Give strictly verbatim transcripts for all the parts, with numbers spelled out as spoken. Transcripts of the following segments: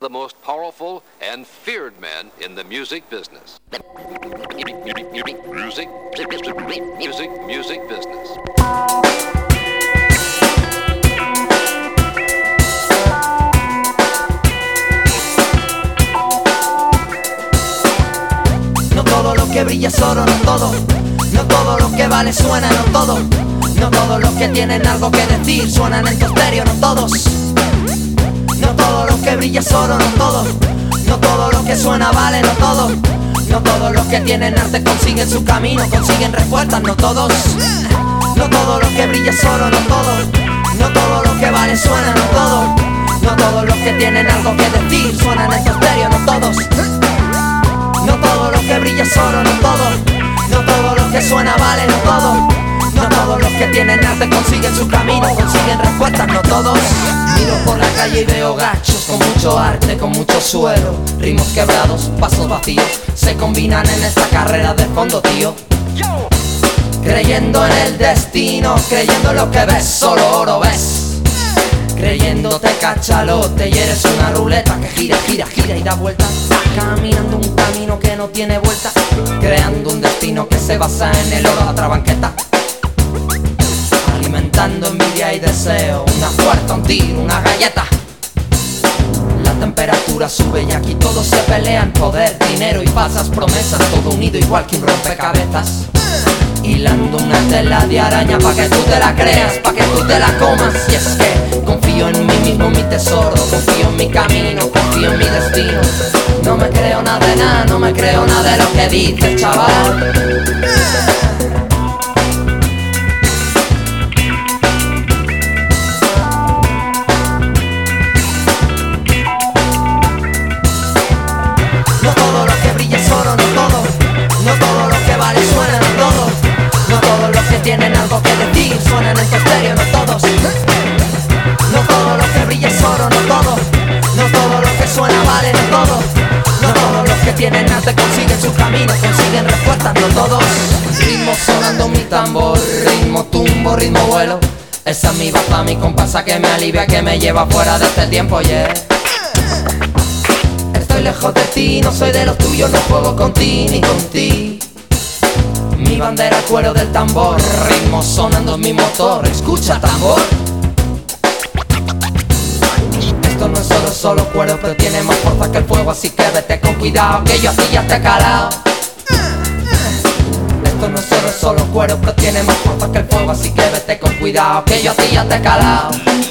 The most powerful and feared men in the music business. Music, music, music business. No todo lo que brilla es oro, no todo. No todo lo que vale suena, no todo. No todos los que tienen algo que decir suenan en tu estéreo, no todos. No todo lo que brilla es oro, no todo. No todo lo que suena vale, no todo. No todos los que tienen arte consiguen su camino, consiguen respuestas, no todos. No todo lo que brilla es oro, no todo. No todo lo que vale suena, no todo. No todos los que tienen algo que decir suenan en tu estéreo, no todos. No todo lo que brilla es oro, no todo. No todo lo que suena vale, no todo. No todos los que tienen arte consiguen su camino, consiguen respuestas, no todos. Miro por la calle y veo gachos con mucho arte, con mucho suelo. Ritmos quebrados, pasos vacíos, se combinan en esta carrera de fondo, tío. Creyendo en el destino, creyendo en lo que ves, solo oro ves. Creyéndote cachalote y eres una ruleta que gira, gira, gira y da vueltas. Caminando un camino que no tiene vuelta, creando un destino que se basa en el oro a otra banqueta. Alimentando envidia y deseo, una fuerza, un tiro, una galleta. La temperatura sube y aquí todos se pelean, poder, dinero y falsas promesas, todo unido igual que un rompecabezas. Hilando una tela de araña pa' que tú te la creas, pa' que tú te la comas. Y es que confío en mí mismo, mi tesoro, confío en mi camino, confío en mi destino. No me creo nada de nada, no me creo nada de lo que dices, chaval. No todo lo que brilla es oro, no todo. No todo lo que vale suena, no todo. No todos los que tienen algo que decir suenan en tu estéreo, no todos. No todo lo que brilla es oro, no todo. No todo lo que suena vale, no todo. No todos los que tienen arte consiguen su camino, consiguen respuestas, no todos. Ritmo sonando mi tambor, ritmo tumbo, ritmo vuelo. Esa es mi baza, mi compasa que me alivia, que me lleva fuera de este tiempo, yeah. Estoy lejos de ti, no soy de los tuyos, no juego con ti ni con ti. Mi bandera al cuero del tambor, ritmo sonando en mi motor, escucha tambor. Esto no es solo, solo cuero, pero tiene más fuerza que el fuego, así que vete con cuidado, que yo así ya te he calado. Esto no es solo, solo cuero, pero tiene más fuerza que el fuego, así que vete con cuidado, que yo así ya te he calado.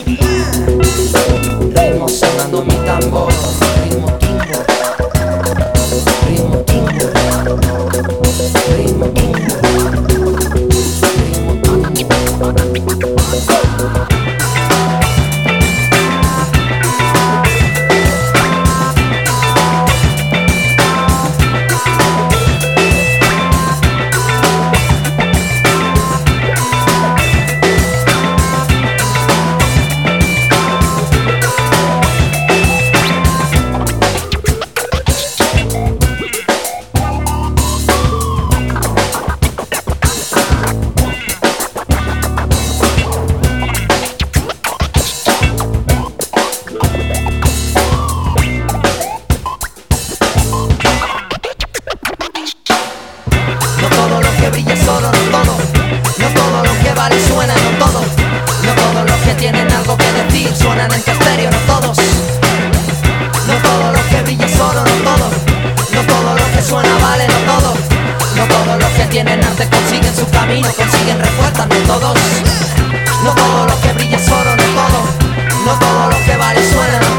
Ritmo sonando en mi tambor, ritmo timbo, ritmo timbo, ritmo timbo. Tienen arte, consiguen su camino, consiguen respuestas, no todos. No todo lo que brilla es oro, no todo. No todo lo que vale suena, no